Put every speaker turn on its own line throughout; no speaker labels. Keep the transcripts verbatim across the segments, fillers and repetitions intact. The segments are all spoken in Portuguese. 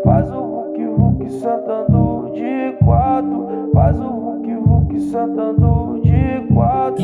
Faz o Hulk Hulk sentando de quatro. Faz o Hulk Hulk sentando de quatro.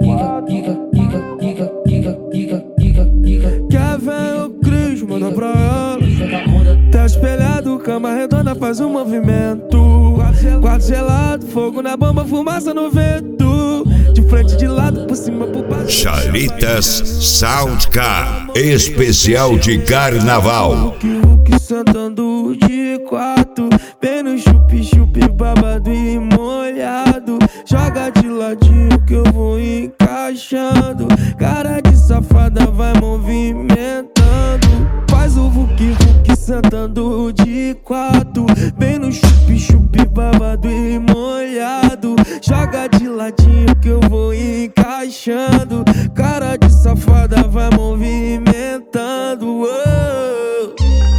Quer ver o Cris, manda pra ela. Tá espelhado, cama redonda, faz um movimento. Quarto gelado, fogo na bomba, fumaça no vento. De frente, de lado, por cima, por baixo.
Chalitas Soundcar, especial de carnaval.
Hulk Hulk sentando de quatro. Vem no chup-chup, babado e molhado. Joga de ladinho que eu vou encaixando. Cara de safada vai movimentando. Faz o Hulk Hulk sentando de quatro. Vem no chup-chup, babado e molhado. Joga de ladinho que eu vou encaixando. Cara de safada vai movimentando. Oh.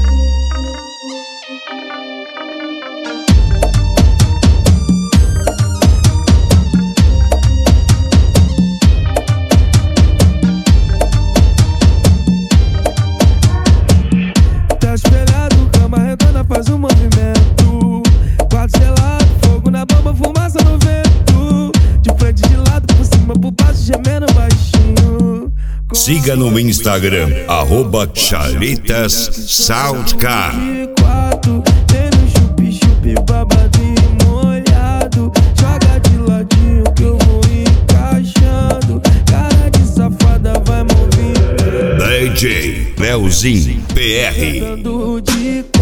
Tá espelhado, cama redonda, faz um movimento. Quarto gelado, fogo na bomba, fumaça no vento. De frente, de lado, por cima, por baixo, gemendo baixinho.
Siga no Instagram, arroba Chalitas Soundcar.
De quatro, tem no chup-chup, babado e molhado. Joga de ladinho que eu vou encaixando. Cara de safada vai movimentando.
D J Leozinho P R.
Sentando de